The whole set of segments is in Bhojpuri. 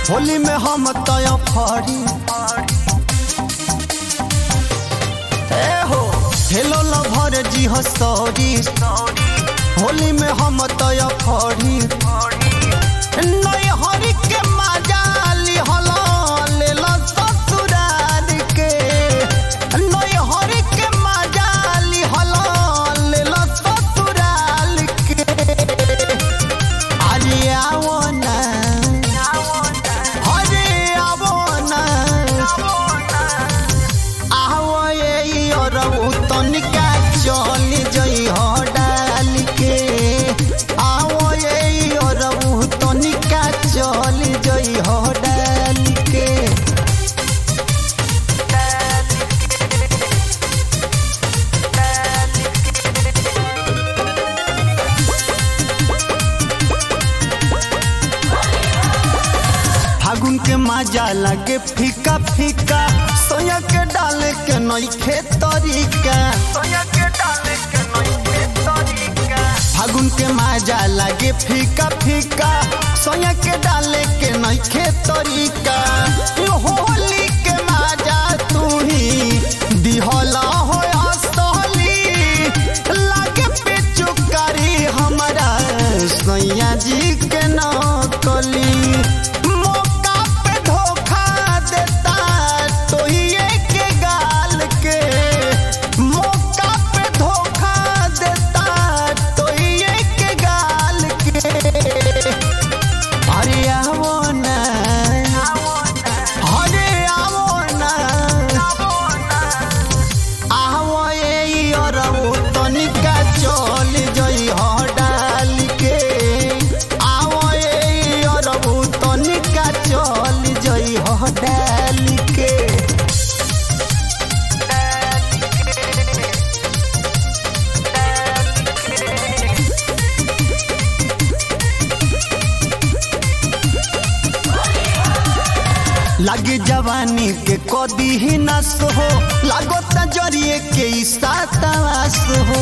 होली में हम तय फरी हो हेलो लभर जी हो सॉरी होली में हम तय फरी नय हरी के मजाली हलो ले लो ससुराल के नय हरी के मजाली हलो ले लो ससुराल के अरे आओ ना अरे आओ ना आओ ये और तनिका चल जई हो डाल के आओ ये और तनिका चल जई हो डाल के फागुन के मजा लगे फीका फीका सोया के डाले के नइखे तरीका फागुन के मजा लगे फीका फीका सोया के डाले के नइखे तरीका होली के मजा तू ही दिहला हो असली लागे पे चुकारी हमारा सैया जी के नकली लागे जवानी के कदी ही नस हो लागो तजरिए के इस्तावास हो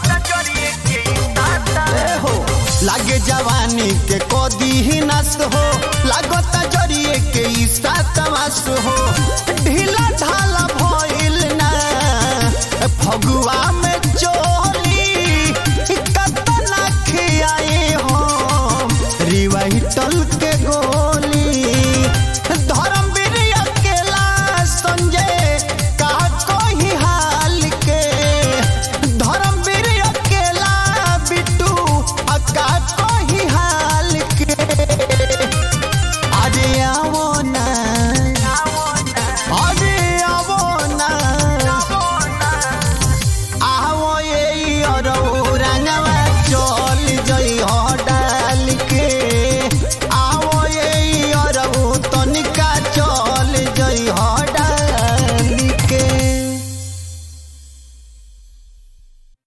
लागे जवानी के कदी ही नस हो लागो तजरिए के इस्तावास हो ढीला ढाला